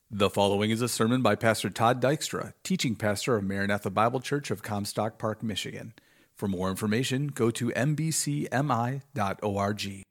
The following is a sermon by Pastor Todd Dykstra, teaching pastor of Maranatha Bible Church of Comstock Park, Michigan. For more information, go to mbcmi.org.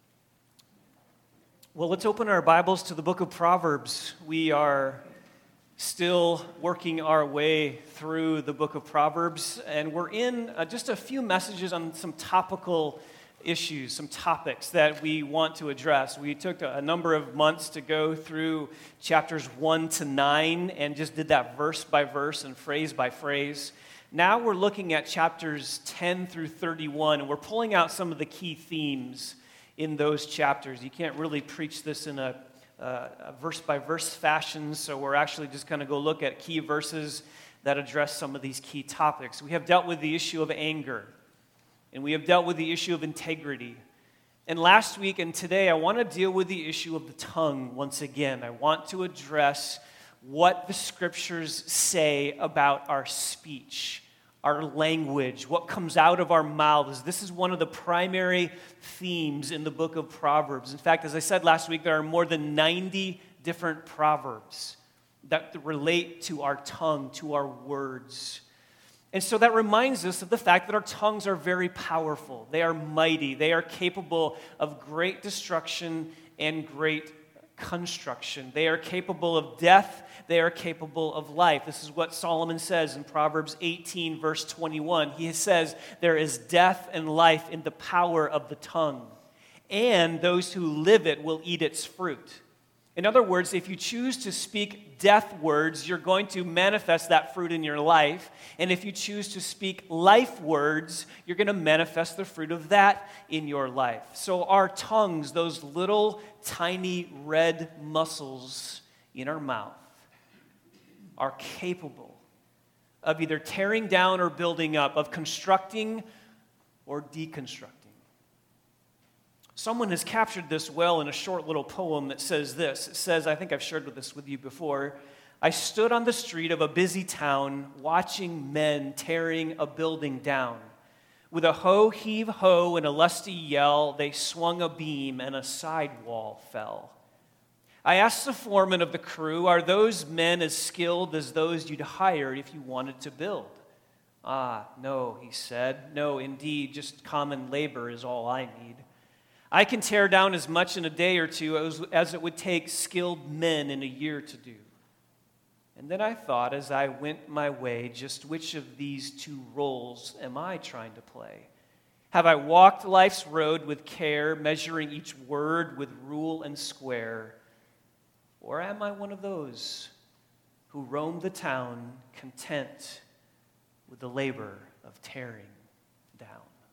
Well, let's open our Bibles to the book of Proverbs. We are still working our way through the book of Proverbs, and we're in just a few messages on some topical issues, some topics that we want to address. We took a number of months to go through chapters 1 to 9 and just did that verse by verse and phrase by phrase. Now we're looking at chapters 10 through 31, and we're pulling out some of the key themes in those chapters. You can't really preach this in a verse-by-verse fashion, so we're actually just going to go look at key verses that address some of these key topics. We have dealt with the issue of anger, and we have dealt with the issue of integrity. And last week and today, I want to deal with the issue of the tongue once again. I want to address what the Scriptures say about our speech, our language, what comes out of our mouths. This is one of the primary themes in the book of Proverbs. In fact, as I said last week, there are more than 90 different proverbs that relate to our tongue, to our words. And so that reminds us of the fact that our tongues are very powerful. They are mighty. They are capable of great destruction and great construction. They are capable of death. They are capable of life. This is what Solomon says in Proverbs 18, verse 21. He says, "There is death and life in the power of the tongue, and those who live it will eat its fruit." In other words, if you choose to speak death words, you're going to manifest that fruit in your life. And if you choose to speak life words, you're going to manifest the fruit of that in your life. So our tongues, those little tiny red muscles in our mouth, are capable of either tearing down or building up, of constructing or deconstructing. Someone has captured this well in a short little poem that says this. It says, I think I've shared this with you before, "I stood on the street of a busy town, watching men tearing a building down. With a ho, heave, ho, and a lusty yell, they swung a beam and a side wall fell. I asked the foreman of the crew, are those men as skilled as those you'd hire if you wanted to build? Ah, no, he said. No, indeed, just common labor is all I need. I can tear down as much in a day or two as it would take skilled men in a year to do. And then I thought as I went my way, just which of these two roles am I trying to play? Have I walked life's road with care, measuring each word with rule and square? Or am I one of those who roam the town content with the labor of tearing down?"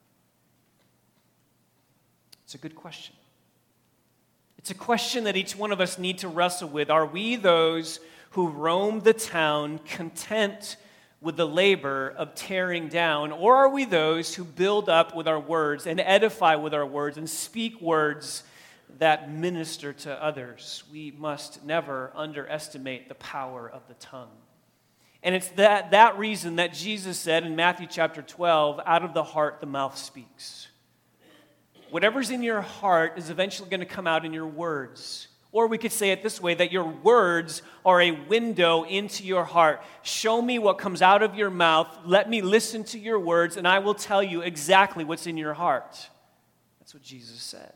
It's a good question. It's a question that each one of us need to wrestle with. Are we those who roam the town content with the labor of tearing down, or are we those who build up with our words and edify with our words and speak words that minister to others? We must never underestimate the power of the tongue. And it's that reason that Jesus said in Matthew chapter 12, out of the heart the mouth speaks. Whatever's in your heart is eventually going to come out in your words. Or we could say it this way, that your words are a window into your heart. Show me what comes out of your mouth. Let me listen to your words, and I will tell you exactly what's in your heart. That's what Jesus said.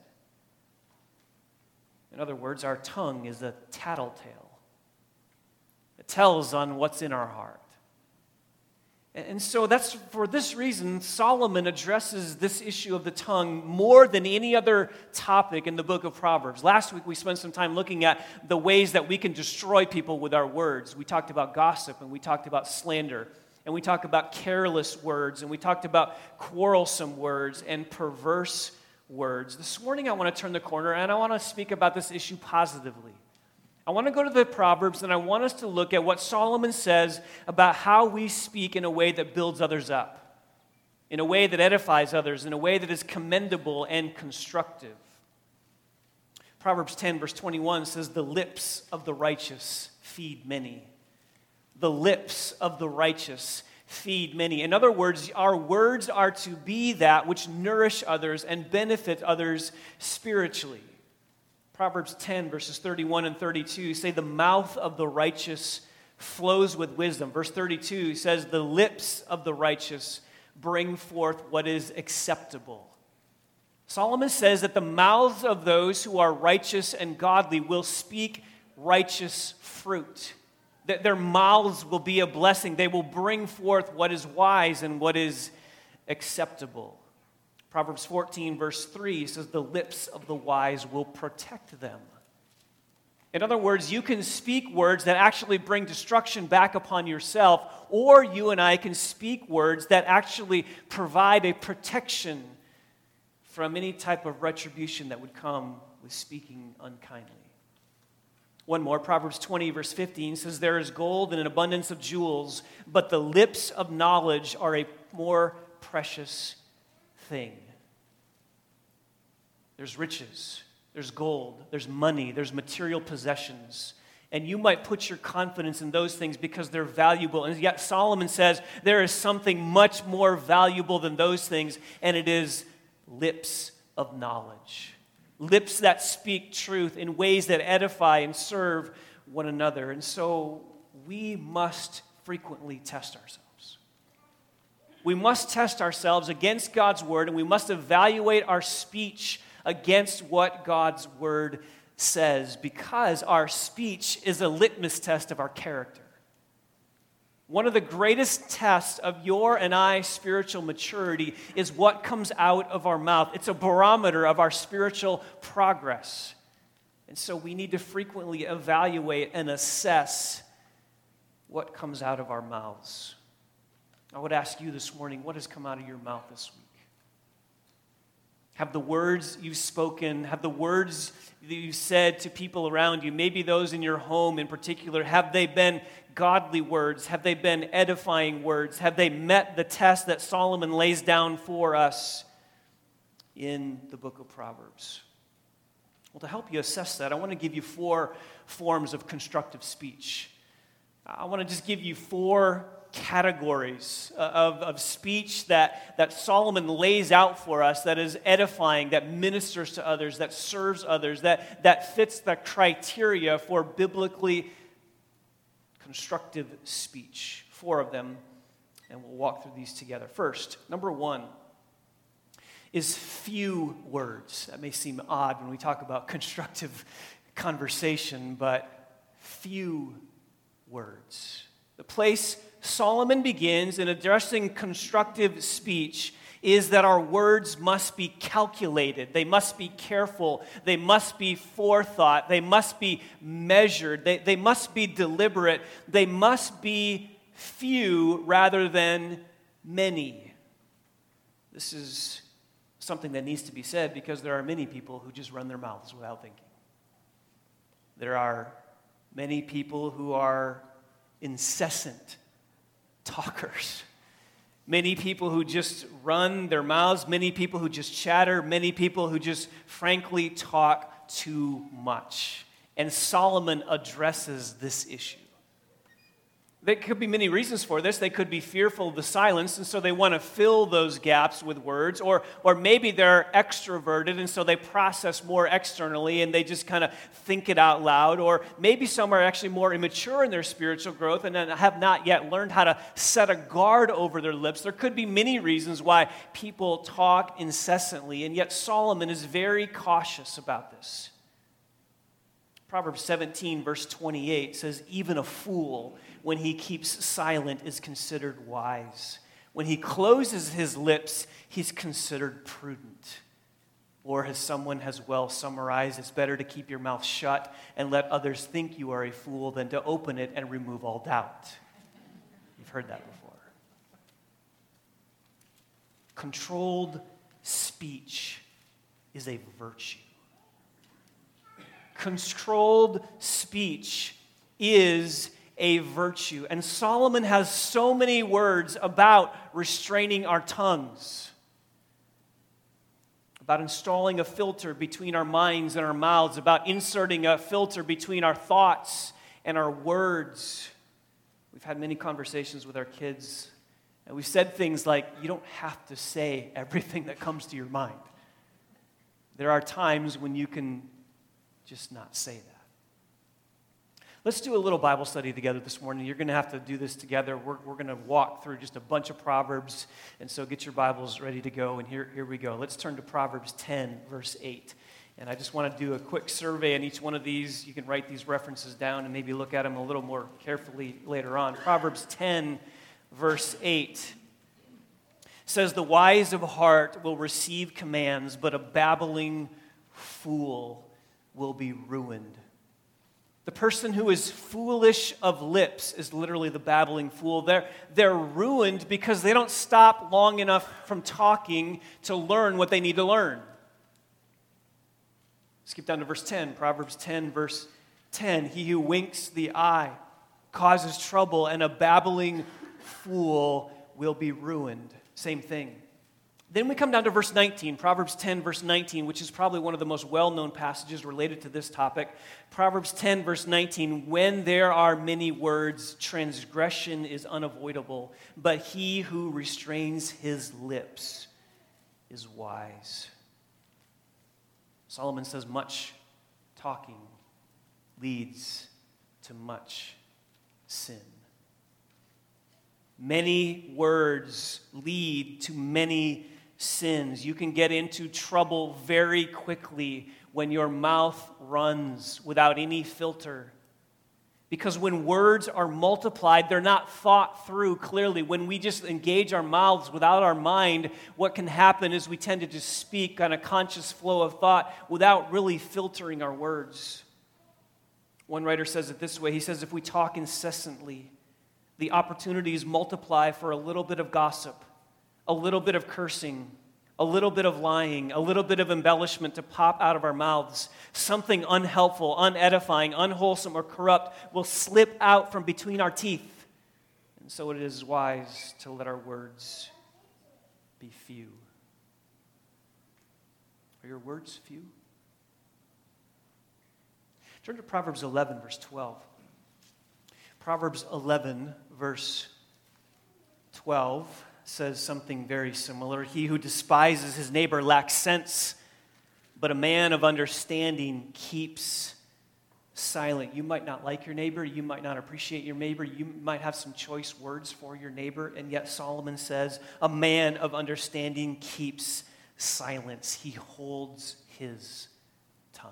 In other words, our tongue is a tattletale. It tells on what's in our heart. And so that's for this reason, Solomon addresses this issue of the tongue more than any other topic in the book of Proverbs. Last week, we spent some time looking at the ways that we can destroy people with our words. We talked about gossip, and we talked about slander, and we talked about careless words, and we talked about quarrelsome words and perverse words. This morning, I want to turn the corner, and I want to speak about this issue positively. I want to go to the Proverbs, and I want us to look at what Solomon says about how we speak in a way that builds others up, in a way that edifies others, in a way that is commendable and constructive. Proverbs 10, verse 21 says, "The lips of the righteous feed many." The lips of the righteous feed many. In other words, our words are to be that which nourish others and benefit others spiritually. Proverbs 10, verses 31 and 32 say, the mouth of the righteous flows with wisdom. Verse 32 says, the lips of the righteous bring forth what is acceptable. Solomon says that the mouths of those who are righteous and godly will speak righteous fruit. That their mouths will be a blessing. They will bring forth what is wise and what is acceptable. Proverbs 14, verse 3 says, the lips of the wise will protect them. In other words, you can speak words that actually bring destruction back upon yourself, or you and I can speak words that actually provide a protection from any type of retribution that would come with speaking unkindly. One more, Proverbs 20, verse 15 says, there is gold and an abundance of jewels, but the lips of knowledge are a more precious thing. There's riches, there's gold, there's money, there's material possessions. And you might put your confidence in those things because they're valuable. And yet Solomon says there is something much more valuable than those things, and it is lips of knowledge. Lips that speak truth in ways that edify and serve one another. And so we must frequently test ourselves. We must test ourselves against God's word, and we must evaluate our speech against what God's word says, because our speech is a litmus test of our character. One of the greatest tests of your and I spiritual maturity is what comes out of our mouth. It's a barometer of our spiritual progress. And so we need to frequently evaluate and assess what comes out of our mouths. I would ask you this morning, what has come out of your mouth this week? Have the words you've spoken, have the words that you've said to people around you, maybe those in your home in particular, have they been godly words? Have they been edifying words? Have they met the test that Solomon lays down for us in the book of Proverbs? Well, to help you assess that, I want to give you 4 forms of constructive speech. I want to just give you 4 categories of speech that Solomon lays out for us that is edifying, that ministers to others, that serves others, that fits the criteria for biblically constructive speech. 4 of them, and we'll walk through these together. First, number 1 is few words. That may seem odd when we talk about constructive conversation, but few words. The place Solomon begins in addressing constructive speech is that our words must be calculated. They must be careful. They must be forethought. They must be measured. They must be deliberate. They must be few rather than many. This is something that needs to be said because there are many people who just run their mouths without thinking. There are many people who are incessant talkers. Many people who just run their mouths, many people who just chatter, many people who just frankly talk too much. And Solomon addresses this issue. There could be many reasons for this. They could be fearful of the silence, and so they want to fill those gaps with words. Or maybe they're extroverted, and so they process more externally, and they just kind of think it out loud. Or maybe some are actually more immature in their spiritual growth and have not yet learned how to set a guard over their lips. There could be many reasons why people talk incessantly, and yet Solomon is very cautious about this. Proverbs 17, verse 28 says, even a fool, when he keeps silent, is considered wise. When he closes his lips, he's considered prudent. Or as someone has well summarized, it's better to keep your mouth shut and let others think you are a fool than to open it and remove all doubt. You've heard that before. Controlled speech is a virtue. Controlled speech is a virtue. And Solomon has so many words about restraining our tongues, about installing a filter between our minds and our mouths, about inserting a filter between our thoughts and our words. We've had many conversations with our kids, and we've said things like, you don't have to say everything that comes to your mind. There are times when you can just not say that. Let's do a little Bible study together this morning. You're going to have to do this together. We're going to walk through just a bunch of Proverbs, and so get your Bibles ready to go, and here we go. Let's turn to Proverbs 10, verse 8. And I just want to do a quick survey on each one of these. You can write these references down and maybe look at them a little more carefully later on. Proverbs 10, verse 8 says, "The wise of heart will receive commands, but a babbling fool will be ruined." The person who is foolish of lips is literally the babbling fool. They're ruined because they don't stop long enough from talking to learn what they need to learn. Skip down to verse 10, Proverbs 10, verse 10. "He who winks the eye causes trouble, and a babbling fool will be ruined." Same thing. Then we come down to verse 19, Proverbs 10, verse 19, which is probably one of the most well-known passages related to this topic. Proverbs 10, verse 19, "When there are many words, transgression is unavoidable, but he who restrains his lips is wise." Solomon says much talking leads to much sin. Many words lead to many sins. You can get into trouble very quickly when your mouth runs without any filter. Because when words are multiplied, they're not thought through clearly. When we just engage our mouths without our mind, what can happen is we tend to just speak on a conscious flow of thought without really filtering our words. One writer says it this way. He says, if we talk incessantly, the opportunities multiply for a little bit of gossip, a little bit of cursing, a little bit of lying, a little bit of embellishment to pop out of our mouths. Something unhelpful, unedifying, unwholesome, or corrupt will slip out from between our teeth. And so it is wise to let our words be few. Are your words few? Turn to Proverbs 11, verse 12. Proverbs 11, verse 12 says something very similar. "He who despises his neighbor lacks sense, but a man of understanding keeps silent." You might not like your neighbor. You might not appreciate your neighbor. You might have some choice words for your neighbor, and yet Solomon says, a man of understanding keeps silence. He holds his tongue.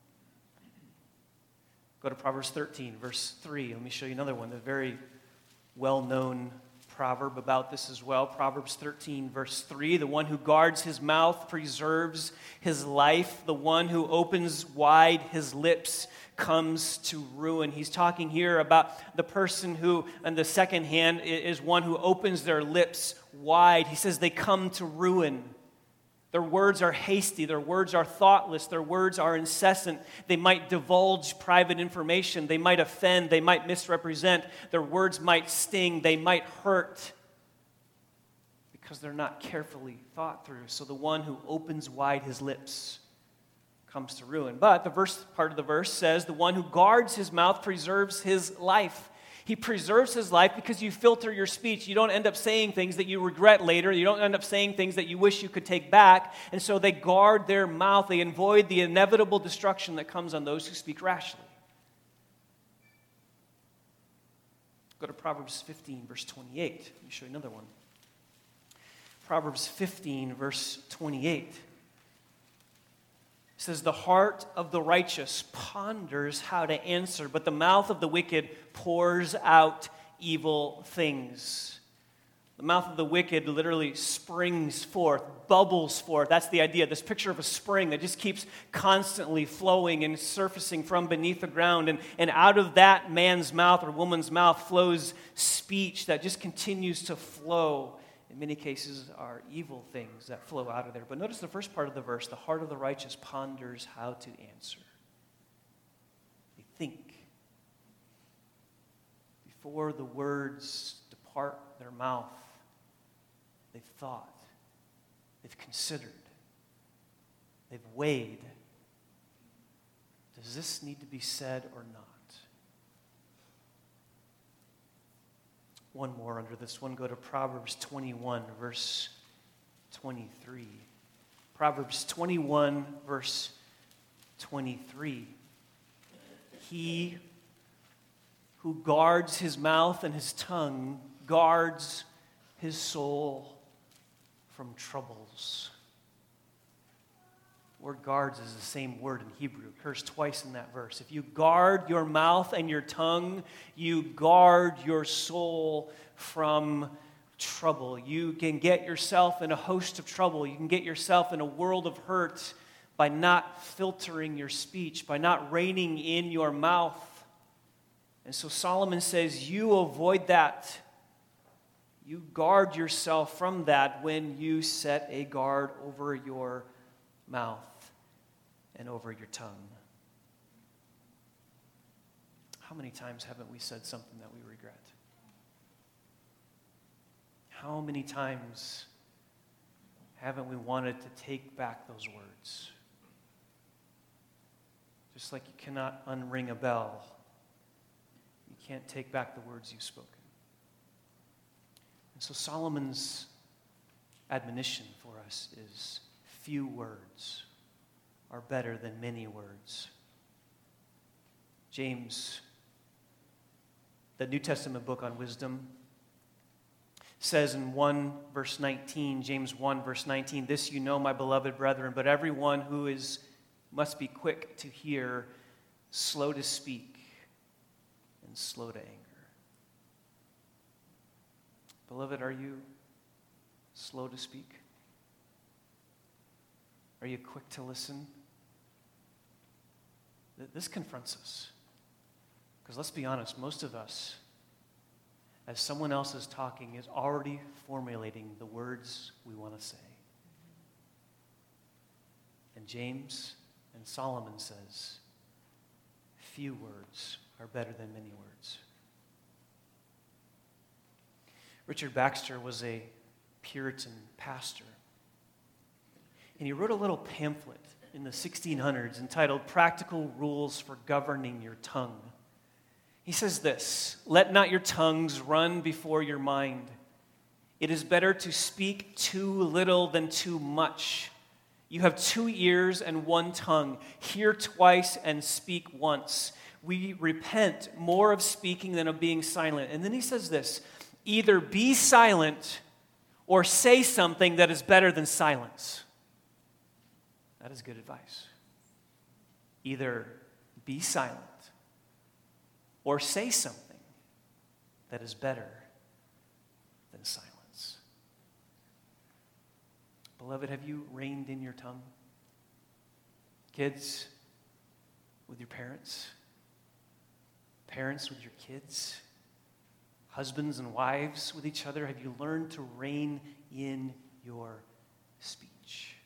Go to Proverbs 13, verse 3. Let me show you another one, a very well-known proverb about this as well. Proverbs 13, verse 3. "The one who guards his mouth preserves his life. The one who opens wide his lips comes to ruin." He's talking here about the person who, on the second hand, is one who opens their lips wide. He says they come to ruin. Their words are hasty, their words are thoughtless, their words are incessant. They might divulge private information, they might offend, they might misrepresent, their words might sting, they might hurt because they're not carefully thought through. So the one who opens wide his lips comes to ruin. But the part of the verse says, the one who guards his mouth preserves his life. He preserves his life because you filter your speech. You don't end up saying things that you regret later. You don't end up saying things that you wish you could take back. And so they guard their mouth. They avoid the inevitable destruction that comes on those who speak rashly. Go to Proverbs 15, verse 28. Let me show you another one. Proverbs 15, verse 28. It says, "The heart of the righteous ponders how to answer, but the mouth of the wicked pours out evil things." The mouth of the wicked literally springs forth, bubbles forth. That's the idea, this picture of a spring that just keeps constantly flowing and surfacing from beneath the ground. And out of that man's mouth or woman's mouth flows speech that just continues to flow. In many cases are evil things that flow out of there. But notice the first part of the verse, "The heart of the righteous ponders how to answer." They think. Before the words depart their mouth, they've thought, they've considered, they've weighed. Does this need to be said or not? One more under this one. Go to Proverbs 21, verse 23. Proverbs 21, verse 23. He who guards his mouth and his tongue guards his soul from troubles. The word guards is the same word in Hebrew. It occurs twice in that verse. If you guard your mouth and your tongue, you guard your soul from trouble. You can get yourself in a host of trouble. You can get yourself in a world of hurt by not filtering your speech, by not reining in your mouth. And so Solomon says, you avoid that. You guard yourself from that when you set a guard over your mouth and over your tongue. How many times haven't we said something that we regret? How many times haven't we wanted to take back those words? Just like you cannot unring a bell, you can't take back the words you've spoken. And so Solomon's admonition for us is few words are better than many words. James, the New Testament book on wisdom, says in 1 verse 19, James 1 verse 19, this you know, my beloved brethren, but everyone who must be quick to hear, slow to speak, and slow to anger. Beloved, are you slow to speak? Are you quick to listen? This confronts us. Because let's be honest, most of us, as someone else is talking, is already formulating the words we want to say. And James and Solomon says, few words are better than many words. Richard Baxter was a Puritan pastor. And he wrote a little pamphlet in the 1600s entitled Practical Rules for Governing Your Tongue. He says this, let not your tongues run before your mind. It is better to speak too little than too much. You have 2 ears and 1 tongue. Hear twice and speak once. We repent more of speaking than of being silent. And then he says this, either be silent or say something that is better than silence. That is good advice. Either be silent or say something that is better than silence. Beloved, have you reined in your tongue? Kids, with your parents? Parents with your kids? Husbands and wives with each other? Have you learned to rein in your speech?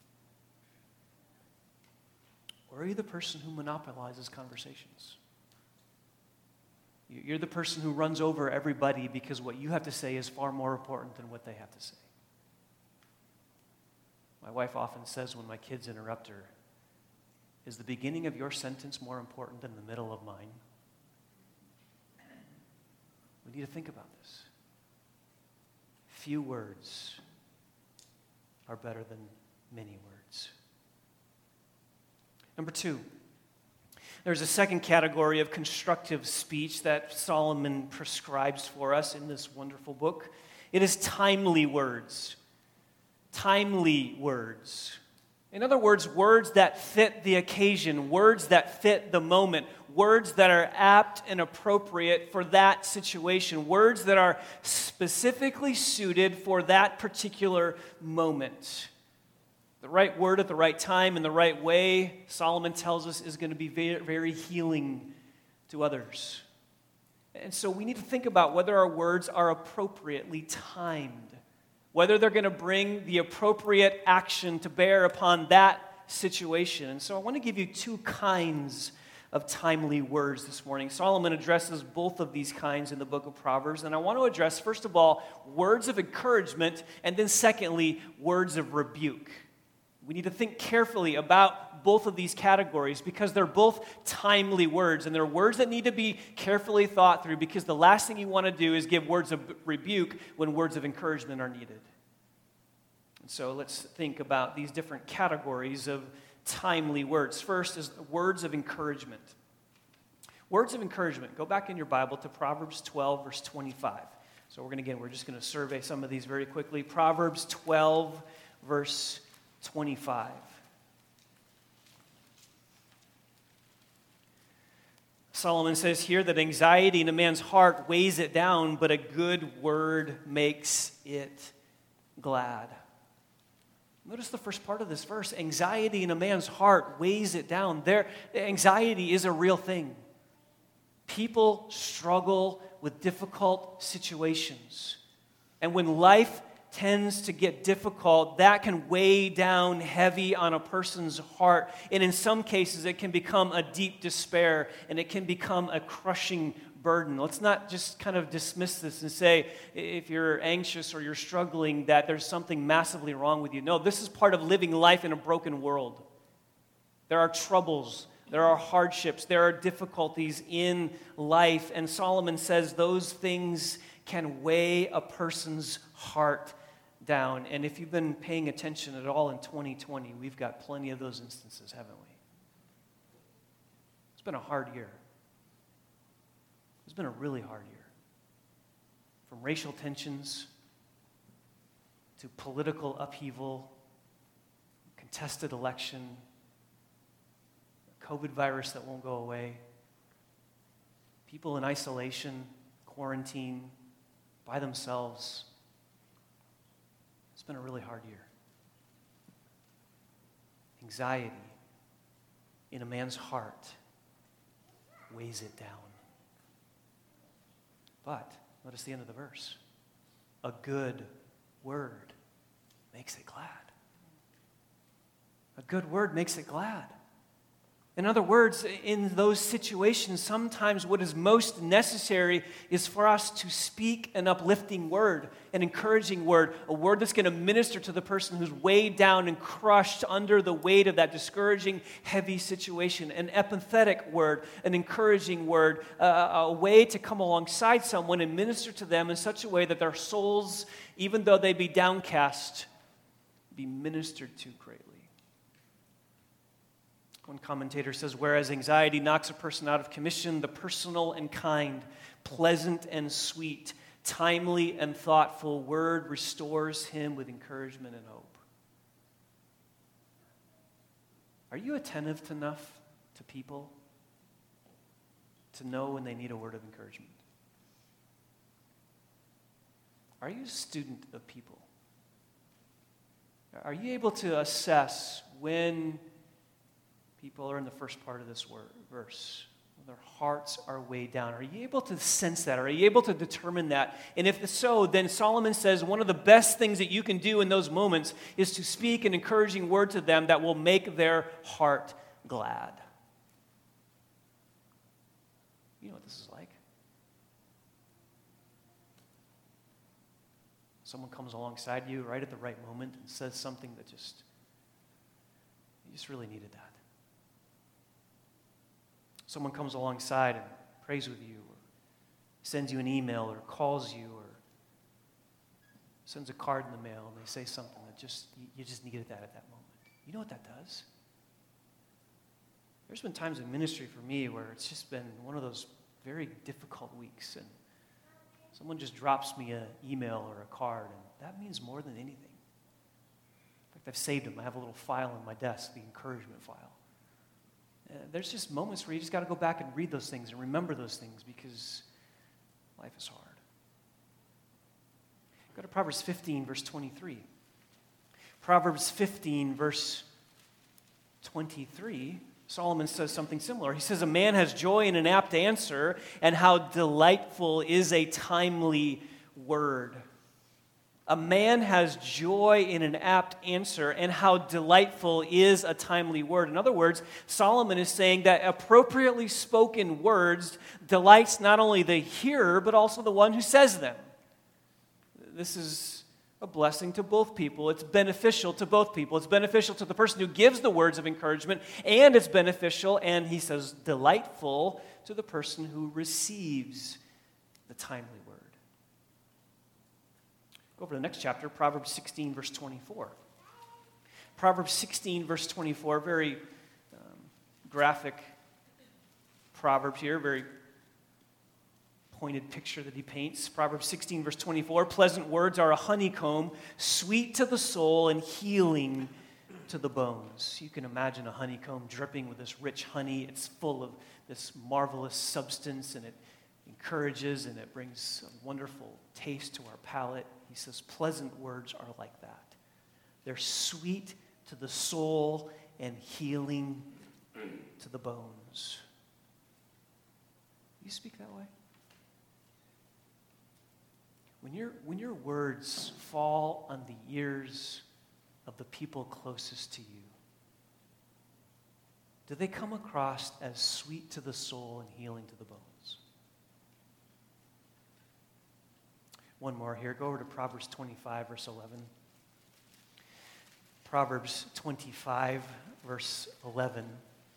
Or are you the person who monopolizes conversations? You're the person who runs over everybody because what you have to say is far more important than what they have to say. My wife often says when my kids interrupt her, is the beginning of your sentence more important than the middle of mine? We need to think about this. Few words are better than many words. Number 2, there's a second category of constructive speech that Solomon prescribes for us in this wonderful book. It is timely words. Timely words. In other words, words that fit the occasion, words that fit the moment, words that are apt and appropriate for that situation, words that are specifically suited for that particular moment. The right word at the right time in the right way, Solomon tells us, is going to be very, very healing to others. And so we need to think about whether our words are appropriately timed, whether they're going to bring the appropriate action to bear upon that situation. And so I want to give you 2 kinds of timely words this morning. Solomon addresses both of these kinds in the book of Proverbs, and I want to address, first of all, words of encouragement, and then secondly, words of rebuke. We need to think carefully about both of these categories because they're both timely words, and they're words that need to be carefully thought through because the last thing you want to do is give words of rebuke when words of encouragement are needed. And so let's think about these different categories of timely words. First is words of encouragement. Words of encouragement. Go back in your Bible to Proverbs 12, verse 25. So we're just going to survey some of these very quickly. Proverbs 12, verse 25. Solomon says here that anxiety in a man's heart weighs it down, but a good word makes it glad. Notice the first part of this verse. Anxiety in a man's heart weighs it down. Anxiety is a real thing. People struggle with difficult situations. And when life tends to get difficult, that can weigh down heavy on a person's heart. And in some cases, it can become a deep despair, and it can become a crushing burden. Let's not just kind of dismiss this and say, if you're anxious or you're struggling, that there's something massively wrong with you. No, this is part of living life in a broken world. There are troubles, there are hardships, there are difficulties in life, and Solomon says those things can weigh a person's heart down. And if you've been paying attention at all in 2020, we've got plenty of those instances, haven't we? It's been a hard year. It's been a really hard year. From racial tensions to political upheaval, contested election, a COVID virus that won't go away, people in isolation, quarantine, by themselves. It's been a really hard year. Anxiety in a man's heart weighs it down. But notice the end of the verse. A good word makes it glad. A good word makes it glad. In other words, in those situations, sometimes what is most necessary is for us to speak an uplifting word, an encouraging word, a word that's going to minister to the person who's weighed down and crushed under the weight of that discouraging, heavy situation. An empathetic word, an encouraging word, a way to come alongside someone and minister to them in such a way that their souls, even though they be downcast, be ministered to greatly. One commentator says, whereas anxiety knocks a person out of commission, the personal and kind, pleasant and sweet, timely and thoughtful word restores him with encouragement and hope. Are you attentive enough to people to know when they need a word of encouragement? Are you a student of people? Are you able to assess when people are in the first part of this verse? Their hearts are weighed down. Are you able to sense that? Are you able to determine that? And if so, then Solomon says one of the best things that you can do in those moments is to speak an encouraging word to them that will make their heart glad. You know what this is like. Someone comes alongside you right at the right moment and says something that you just really needed that. Someone comes alongside and prays with you, or sends you an email, or calls you, or sends a card in the mail, and they say something that you just needed that at that moment. You know what that does? There's been times in ministry for me where it's just been one of those very difficult weeks, and someone just drops me an email or a card, and that means more than anything. In fact, I've saved them. I have a little file on my desk, the encouragement file. There's just moments where you just got to go back and read those things and remember those things because life is hard. Go to Proverbs 15, verse 23. Proverbs 15, verse 23, Solomon says something similar. He says, a man has joy in an apt answer, and how delightful is a timely word. A man has joy in an apt answer, and how delightful is a timely word. In other words, Solomon is saying that appropriately spoken words delights not only the hearer, but also the one who says them. This is a blessing to both people. It's beneficial to both people. It's beneficial to the person who gives the words of encouragement, and it's beneficial, and he says delightful, to the person who receives the timely word. Go over to the next chapter, Proverbs 16, verse 24. Proverbs 16, verse 24, very graphic proverb here, very pointed picture that he paints. Proverbs 16, verse 24, pleasant words are a honeycomb, sweet to the soul and healing to the bones. You can imagine a honeycomb dripping with this rich honey. It's full of this marvelous substance, and it encourages and it brings a wonderful taste to our palate. He says pleasant words are like that. They're sweet to the soul and healing to the bones. You speak that way? When your words fall on the ears of the people closest to you, do they come across as sweet to the soul and healing to the bones? One more here. Go over to Proverbs 25, verse 11. Proverbs 25, verse 11.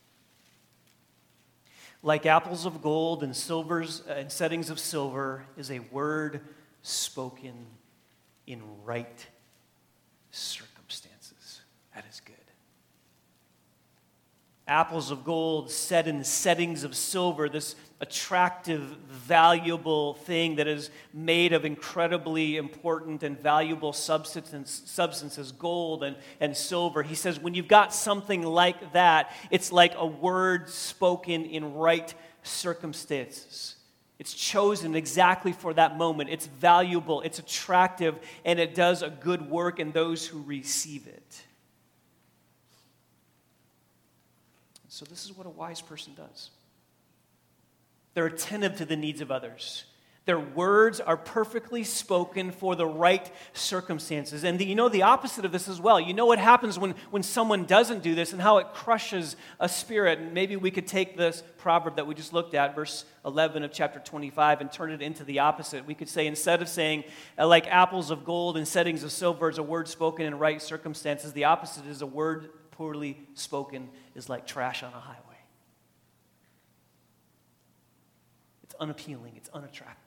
Like apples of gold and silvers and settings of silver is a word spoken in right circumstances. That is good. Apples of gold set in settings of silver, this attractive, valuable thing that is made of incredibly important and valuable substances, gold and silver. He says when you've got something like that, it's like a word spoken in right circumstances. It's chosen exactly for that moment. It's valuable, it's attractive, and it does a good work in those who receive it. So this is what a wise person does. They're attentive to the needs of others. Their words are perfectly spoken for the right circumstances. And the opposite of this as well. You know what happens when someone doesn't do this and how it crushes a spirit. And maybe we could take this proverb that we just looked at, verse 11 of chapter 25, and turn it into the opposite. We could say, instead of saying, like apples of gold and settings of silver is a word spoken in right circumstances, the opposite is a word poorly spoken is like trash on a highway. It's unappealing, it's unattractive.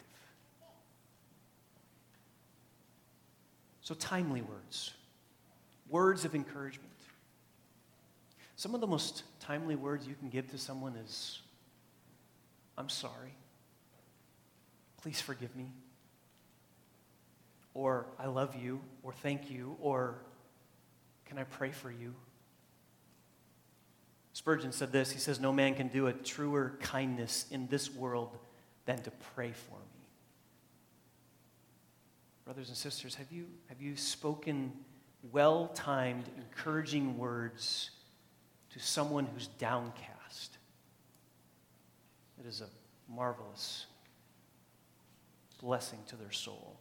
So timely words, words of encouragement. Some of the most timely words you can give to someone is, I'm sorry, please forgive me, or I love you, or thank you, or can I pray for you? Spurgeon said this, he says, no man can do a truer kindness in this world than to pray for me. Brothers and sisters, have you spoken well-timed, encouraging words to someone who's downcast? It is a marvelous blessing to their soul.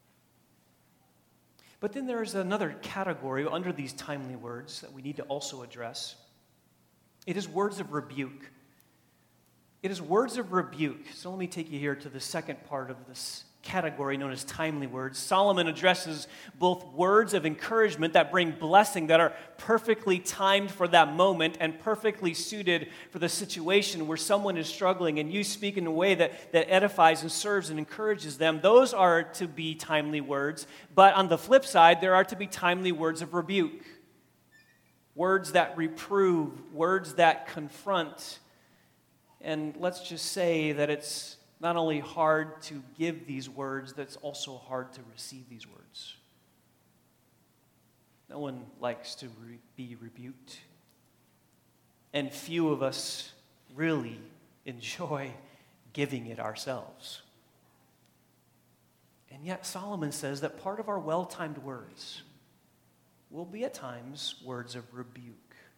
But then there is another category under these timely words that we need to also address. It is words of rebuke. It is words of rebuke. So let me take you here to the second part of this category known as timely words. Solomon addresses both words of encouragement that bring blessing, that are perfectly timed for that moment and perfectly suited for the situation where someone is struggling, and you speak in a way that edifies and serves and encourages them. Those are to be timely words. But on the flip side, there are to be timely words of rebuke. Words that reprove, words that confront. And let's just say that it's not only hard to give these words, that's also hard to receive these words. No one likes to be rebuked. And few of us really enjoy giving it ourselves. And yet Solomon says that part of our well-timed words will be at times words of rebuke.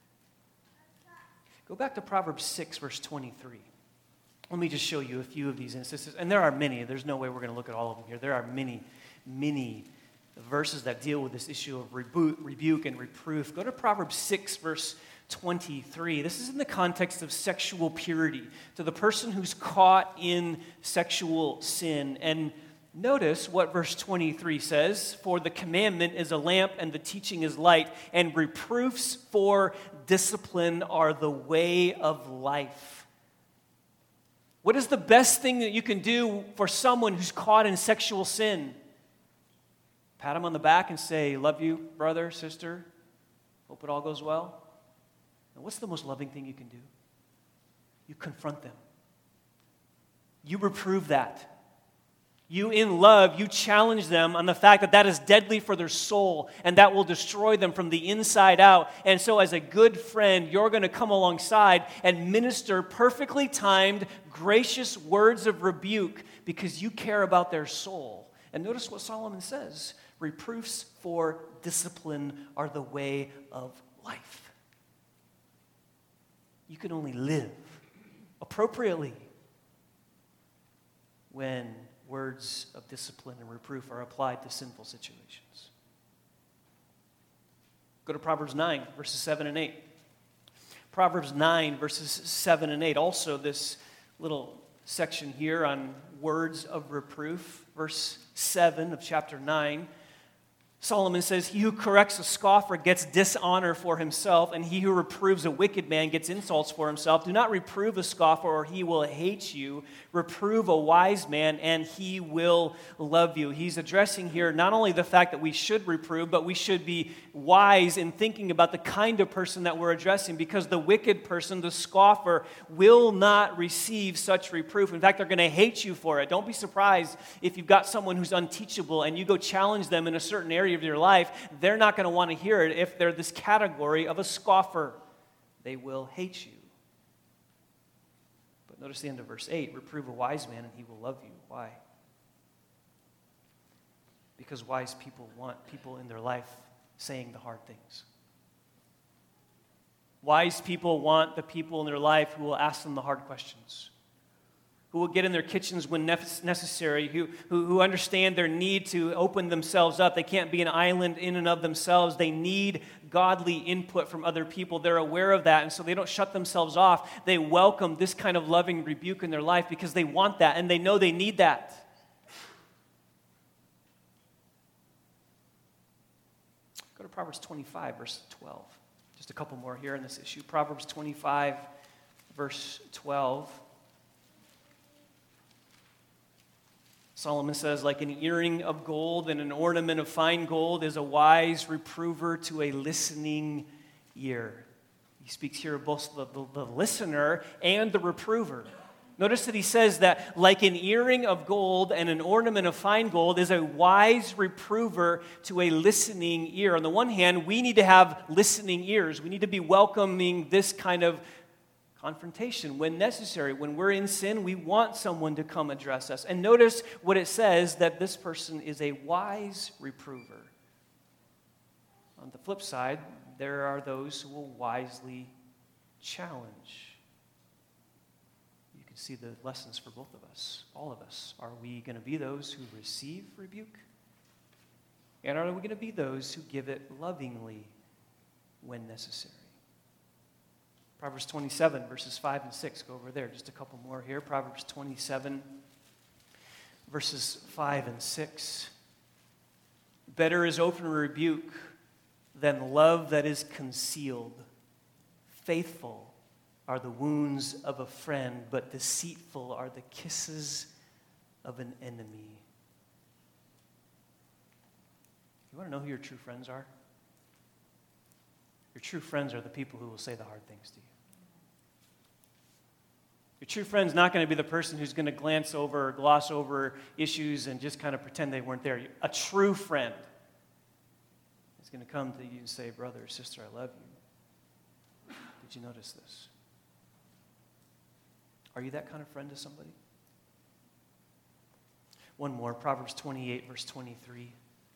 Go back to Proverbs 6, verse 23. Let me just show you a few of these instances. And there are many. There's no way we're going to look at all of them here. There are many, many verses that deal with this issue of rebuke and reproof. Go to Proverbs 6, verse 23. This is in the context of sexual purity, to the person who's caught in sexual sin. And notice what verse 23 says, for the commandment is a lamp and the teaching is light, and reproofs for discipline are the way of life. What is the best thing that you can do for someone who's caught in sexual sin? Pat them on the back and say, love you, brother, sister. Hope it all goes well. And what's the most loving thing you can do? You confront them. you reprove that. You, in love, you challenge them on the fact that that is deadly for their soul and that will destroy them from the inside out. And so as a good friend, you're going to come alongside and minister perfectly timed, gracious words of rebuke because you care about their soul. And notice what Solomon says. Reproofs for discipline are the way of life. You can only live appropriately when words of discipline and reproof are applied to sinful situations. Go to Proverbs 9, verses 7 and 8. Proverbs 9, verses 7 and 8. Also, this little section here on words of reproof. Verse 7 of chapter 9. Solomon says, he who corrects a scoffer gets dishonor for himself, and he who reproves a wicked man gets insults for himself. Do not reprove a scoffer, or he will hate you. Reprove a wise man, and he will love you. He's addressing here not only the fact that we should reprove, but we should be wise in thinking about the kind of person that we're addressing, because the wicked person, the scoffer, will not receive such reproof. In fact, they're going to hate you for it. Don't be surprised if you've got someone who's unteachable and you go challenge them in a certain area of your life. They're not going to want to hear it if they're this category of a scoffer. They will hate you. But notice the end of verse 8. Reprove a wise man and he will love you. Why? Because wise people want people in their life saying the hard things. Wise people want the people in their life who will ask them the hard questions, who will get in their kitchens when necessary, who understand their need to open themselves up. They can't be an island in and of themselves. They need godly input from other people. They're aware of that, and so they don't shut themselves off. They welcome this kind of loving rebuke in their life because they want that, and they know they need that. Go to Proverbs 25, verse 12. Just a couple more here in this issue. Proverbs 25, verse 12. Solomon says, like an earring of gold and an ornament of fine gold is a wise reprover to a listening ear. He speaks here of both the listener and the reprover. Notice that he says that like an earring of gold and an ornament of fine gold is a wise reprover to a listening ear. On the one hand, we need to have listening ears. We need to be welcoming this kind of confrontation when necessary. When we're in sin, we want someone to come address us. And notice what it says, that this person is a wise reprover. On the flip side, there are those who will wisely challenge. You can see the lessons for both of us, all of us. Are we going to be those who receive rebuke? And are we going to be those who give it lovingly when necessary? Proverbs 27, verses 5 and 6. Go over there. Just a couple more here. Proverbs 27, verses 5 and 6. Better is open rebuke than love that is concealed. Faithful are the wounds of a friend, but deceitful are the kisses of an enemy. You want to know who your true friends are? Your true friends are the people who will say the hard things to you. Your true friend's not going to be the person who's going to glance over or gloss over issues and just kind of pretend they weren't there. A true friend is going to come to you and say, brother or sister, I love you. Did you notice this? Are you that kind of friend to somebody? One more, Proverbs 28, verse 23.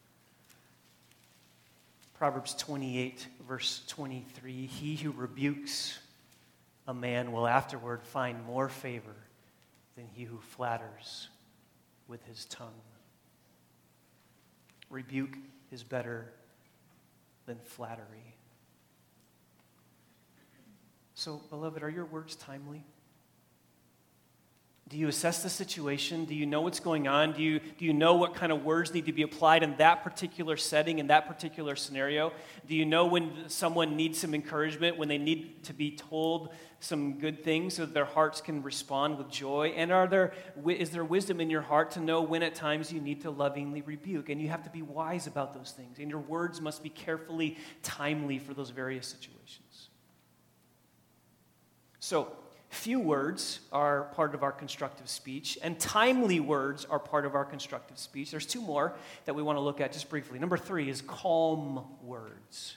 Proverbs 28, verse 23. He who rebukes a man will afterward find more favor than he who flatters with his tongue. Rebuke is better than flattery. So, beloved, are your words timely? Do you assess the situation? Do you know what's going on? Do you know what kind of words need to be applied in that particular setting, in that particular scenario? Do you know when someone needs some encouragement, when they need to be told some good things so that their hearts can respond with joy? And is there wisdom in your heart to know when at times you need to lovingly rebuke? And you have to be wise about those things. And your words must be carefully timely for those various situations. So, Few words are part of our constructive speech, and timely words are part of our constructive speech. There's two more that we want to look at just briefly. Number 3 is calm words.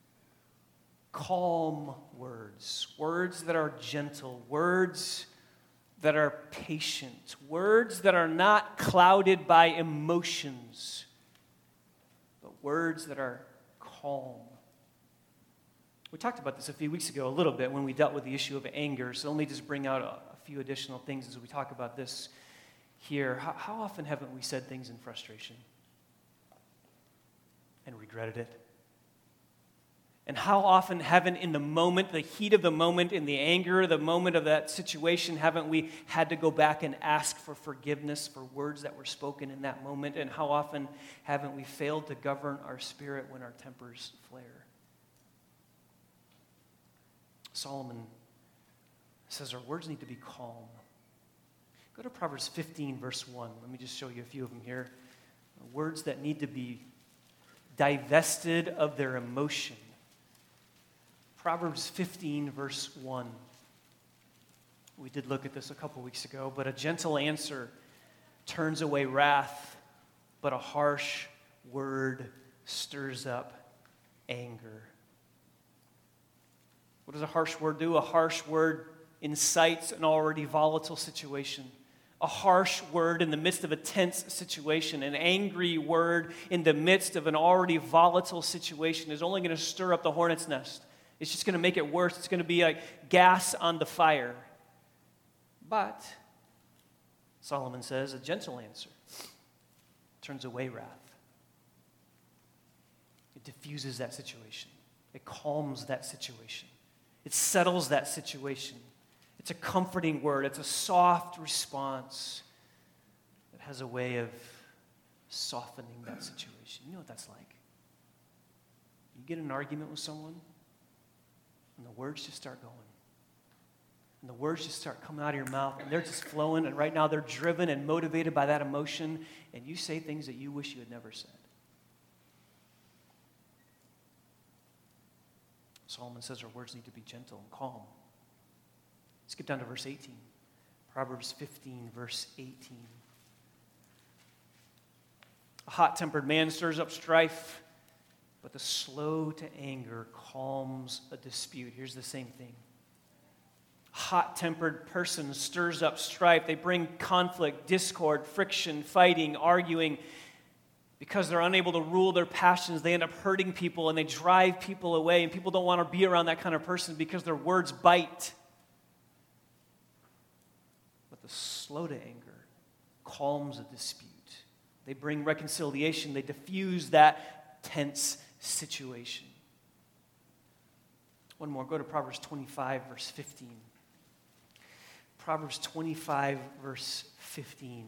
Calm words. Words that are gentle. Words that are patient. Words that are not clouded by emotions, but words that are calm. We talked about this a few weeks ago a little bit when we dealt with the issue of anger, so let me just bring out a few additional things as we talk about this here. How often haven't we said things in frustration and regretted it? And how often haven't, in the moment, the heat of the moment, in the anger, the moment of that situation, haven't we had to go back and ask for forgiveness for words that were spoken in that moment? And how often haven't we failed to govern our spirit when our tempers flare? Solomon says our words need to be calm. Go to Proverbs 15, verse 1. Let me just show you a few of them here. Words that need to be divested of their emotion. Proverbs 15, verse 1. We did look at this a couple weeks ago, but a gentle answer turns away wrath, but a harsh word stirs up anger. What does a harsh word do? A harsh word incites an already volatile situation. A harsh word in the midst of a tense situation, an angry word in the midst of an already volatile situation is only going to stir up the hornet's nest. It's just going to make it worse. It's going to be like gas on the fire. But, Solomon says, a gentle answer turns away wrath. It diffuses that situation. It calms that situation. It settles that situation. It's a comforting word. It's a soft response that has a way of softening that situation. You know what that's like? You get in an argument with someone, and the words just start going. And the words just start coming out of your mouth, and they're just flowing, and right now they're driven and motivated by that emotion, and you say things that you wish you had never said. Solomon says our words need to be gentle and calm. Skip down to verse 18. Proverbs 15, verse 18. A hot-tempered man stirs up strife, but the slow to anger calms a dispute. Here's the same thing. A hot-tempered person stirs up strife. They bring conflict, discord, friction, fighting, arguing. Because they're unable to rule their passions, they end up hurting people and they drive people away. And people don't want to be around that kind of person because their words bite. But the slow to anger calms a dispute. They bring reconciliation. They diffuse that tense situation. One more. Go to Proverbs 25, verse 15. Proverbs 25, verse 15.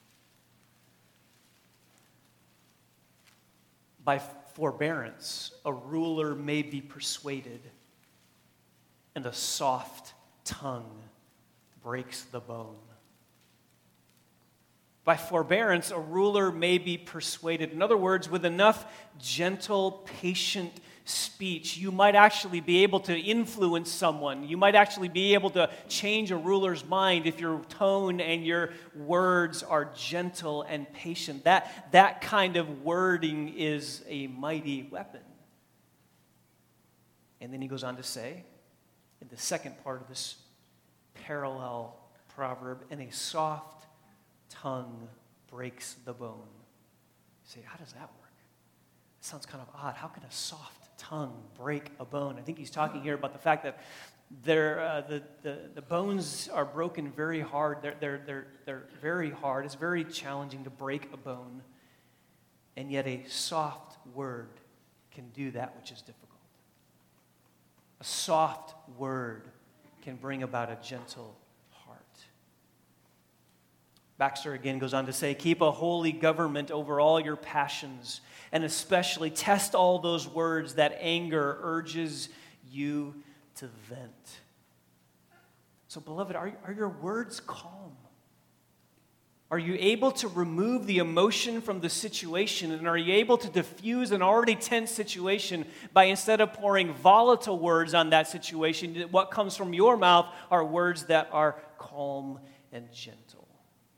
By forbearance, a ruler may be persuaded, and a soft tongue breaks the bone. By forbearance, a ruler may be persuaded. In other words, with enough gentle, patient speech, you might actually be able to influence someone. You might actually be able to change a ruler's mind if your tone and your words are gentle and patient. That kind of wording is a mighty weapon. And then he goes on to say, in the second part of this parallel proverb, and a soft tongue breaks the bone. You say, how does that work? It sounds kind of odd. How can a soft tongue break a bone? I think he's talking here about the fact that the bones are broken very hard. They're very hard. It's very challenging to break a bone. And yet a soft word can do that which is difficult. A soft word can bring about a gentle heart. Baxter again goes on to say, keep a holy government over all your passions, and especially test all those words that anger urges you to vent. So, beloved, are your words calm? Are you able to remove the emotion from the situation? And are you able to diffuse an already tense situation by, instead of pouring volatile words on that situation, what comes from your mouth are words that are calm and gentle?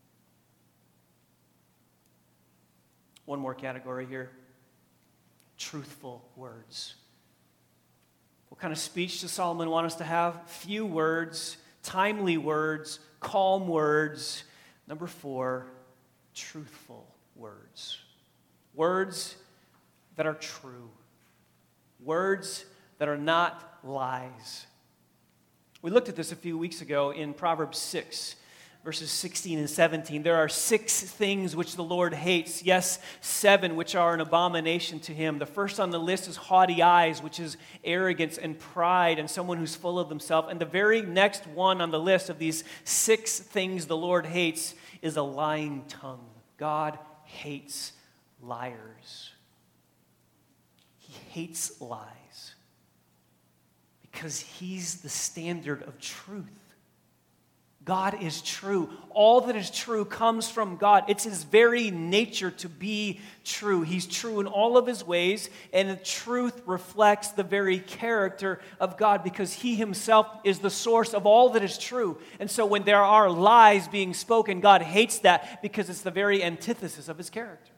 One more category here. Truthful words. What kind of speech does Solomon want us to have? Few words, timely words, calm words. Number 4, truthful words. Words that are true. Words that are not lies. We looked at this a few weeks ago in Proverbs 6, verses 16 and 17. There are 6 things which the Lord hates. Yes, 7 which are an abomination to him. The first on the list is haughty eyes, which is arrogance and pride and someone who's full of themselves. And the very next one on the list of these 6 things the Lord hates is a lying tongue. God hates liars. He hates lies because he's the standard of truth. God is true. All that is true comes from God. It's his very nature to be true. He's true in all of his ways, and the truth reflects the very character of God because he himself is the source of all that is true. And so when there are lies being spoken, God hates that because it's the very antithesis of his character.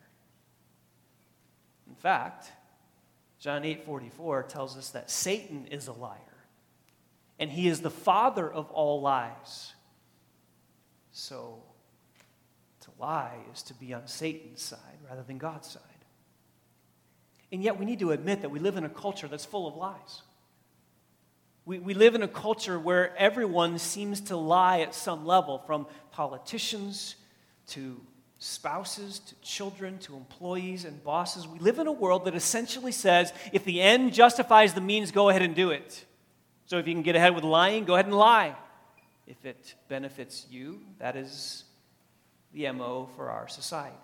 In fact, John 8:44 tells us that Satan is a liar, and he is the father of all lies. So, to lie is to be on Satan's side rather than God's side. And yet we need to admit that we live in a culture that's full of lies. We live in a culture where everyone seems to lie at some level, from politicians to spouses to children to employees and bosses. We live in a world that essentially says, if the end justifies the means, go ahead and do it. So if you can get ahead with lying, go ahead and lie. If it benefits you, that is the MO for our society.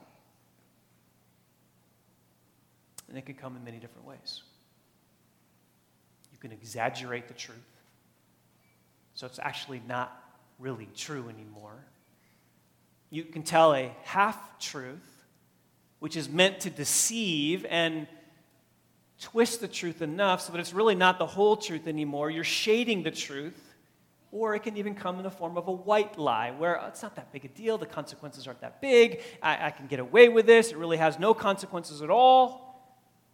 And it can come in many different ways. You can exaggerate the truth, so it's actually not really true anymore. You can tell a half-truth, which is meant to deceive and twist the truth enough so that it's really not the whole truth anymore. You're shading the truth. Or it can even come in the form of a white lie, where it's not that big a deal, the consequences aren't that big, I can get away with this, it really has no consequences at all.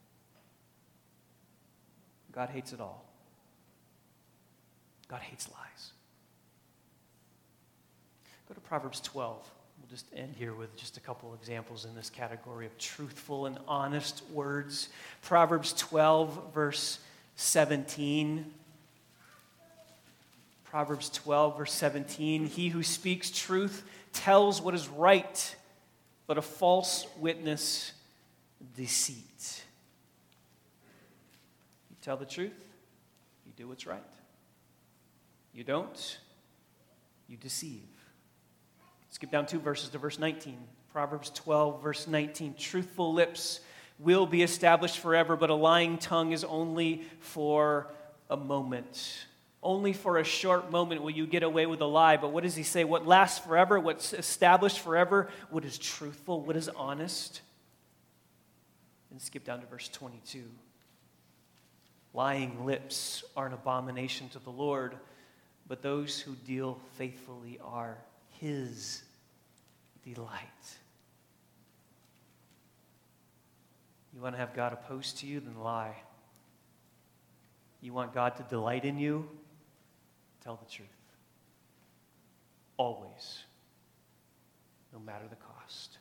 God hates it all. God hates lies. Go to Proverbs 12. We'll just end here with just a couple examples in this category of truthful and honest words. Proverbs 12, verse 17. Proverbs 12, verse 17, he who speaks truth tells what is right, but a false witness deceit. You tell the truth, you do what's right. You don't, you deceive. Skip down 2 verses to verse 19. Proverbs 12, verse 19, truthful lips will be established forever, but a lying tongue is only for a moment. Only for a short moment will you get away with a lie. But what does he say? What lasts forever, what's established forever, what is truthful, what is honest? And skip down to verse 22. Lying lips are an abomination to the Lord, but those who deal faithfully are his delight. You want to have God opposed to you? Then lie. You want God to delight in you? Tell the truth. Always. No matter the cost.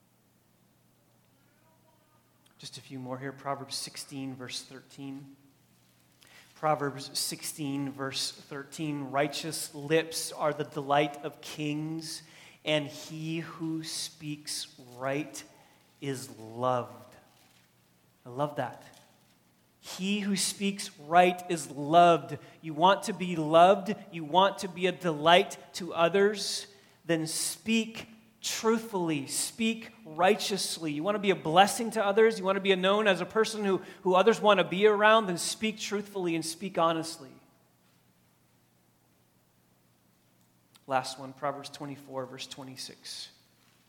Just a few more here. Proverbs 16, verse 13. Proverbs 16, verse 13. Righteous lips are the delight of kings, and he who speaks right is loved. I love that. He who speaks right is loved. You want to be loved? You want to be a delight to others? Then speak truthfully. Speak righteously. You want to be a blessing to others? You want to be known as a person who others want to be around? Then speak truthfully and speak honestly. Last one, Proverbs 24, verse 26.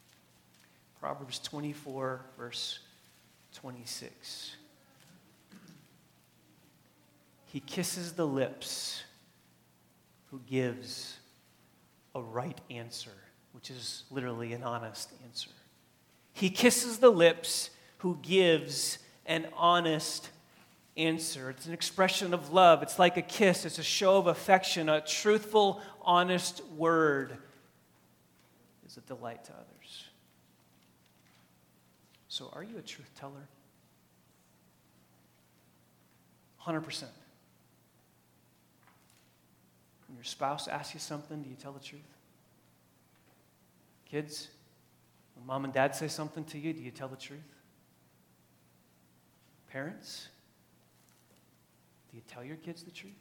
Proverbs 24, verse 26. He kisses the lips who gives a right answer, which is literally an honest answer. He kisses the lips who gives an honest answer. It's an expression of love. It's like a kiss. It's a show of affection. A truthful, honest word is a delight to others. So are you a truth teller? 100%. When your spouse asks you something, do you tell the truth? Kids, when mom and dad say something to you, do you tell the truth? Parents, do you tell your kids the truth?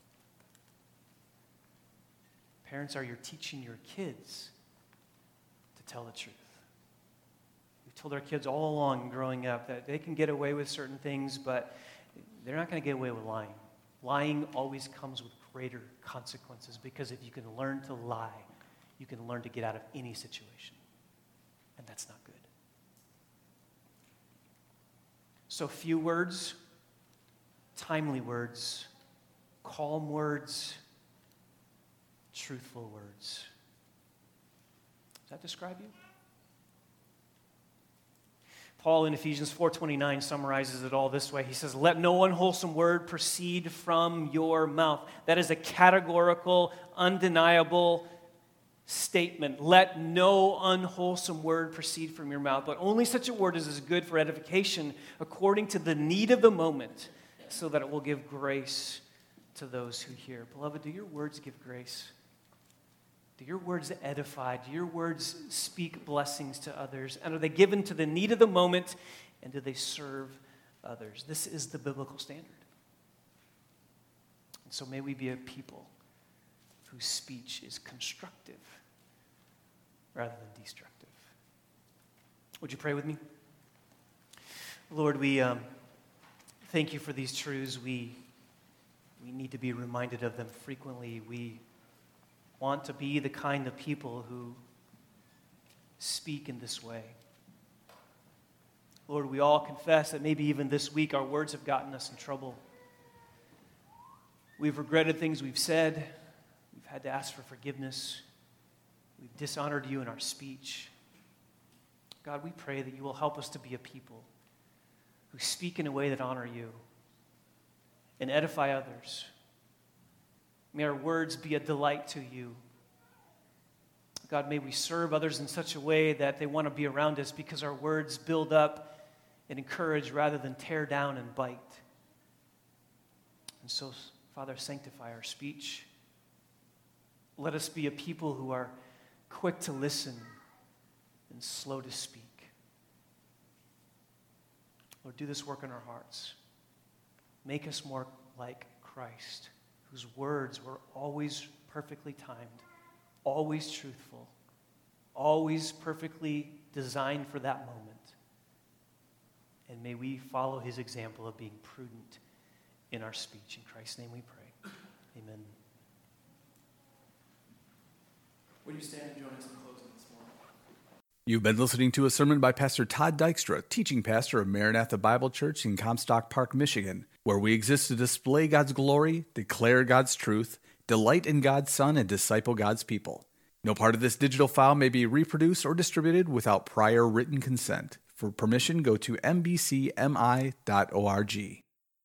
Parents, are you teaching your kids to tell the truth? We've told our kids all along growing up that they can get away with certain things, but they're not going to get away with lying. Lying always comes with greater consequences, because if you can learn to lie, you can learn to get out of any situation. And that's not good. So few words, timely words, calm words, truthful words. Does that describe you? Paul in Ephesians 4:29 summarizes it all this way. He says, "Let no unwholesome word proceed from your mouth." That is a categorical, undeniable statement. Let no unwholesome word proceed from your mouth, but only such a word as is good for edification according to the need of the moment, so that it will give grace to those who hear. Beloved, do your words give grace? Do your words edify? Do your words speak blessings to others? And are they given to the need of the moment? And do they serve others? This is the biblical standard. And so may we be a people whose speech is constructive rather than destructive. Would you pray with me? Lord, we thank you for these truths. We need to be reminded of them frequently. We want to be the kind of people who speak in this way. Lord, we all confess that maybe even this week our words have gotten us in trouble. We've regretted things we've said. We've had to ask for forgiveness. We've dishonored you in our speech. God, we pray that you will help us to be a people who speak in a way that honor you and edify others. May our words be a delight to you. God, may we serve others in such a way that they want to be around us, because our words build up and encourage rather than tear down and bite. And so, Father, sanctify our speech. Let us be a people who are quick to listen and slow to speak. Lord, do this work in our hearts. Make us more like Christ, whose words were always perfectly timed, always truthful, always perfectly designed for that moment. And may we follow his example of being prudent in our speech. In Christ's name we pray. Amen. Would you stand and join us in closing this morning? You've been listening to a sermon by Pastor Todd Dykstra, teaching pastor of Maranatha Bible Church in Comstock Park, Michigan, where we exist to display God's glory, declare God's truth, delight in God's Son, and disciple God's people. No part of this digital file may be reproduced or distributed without prior written consent. For permission, go to mbcmi.org.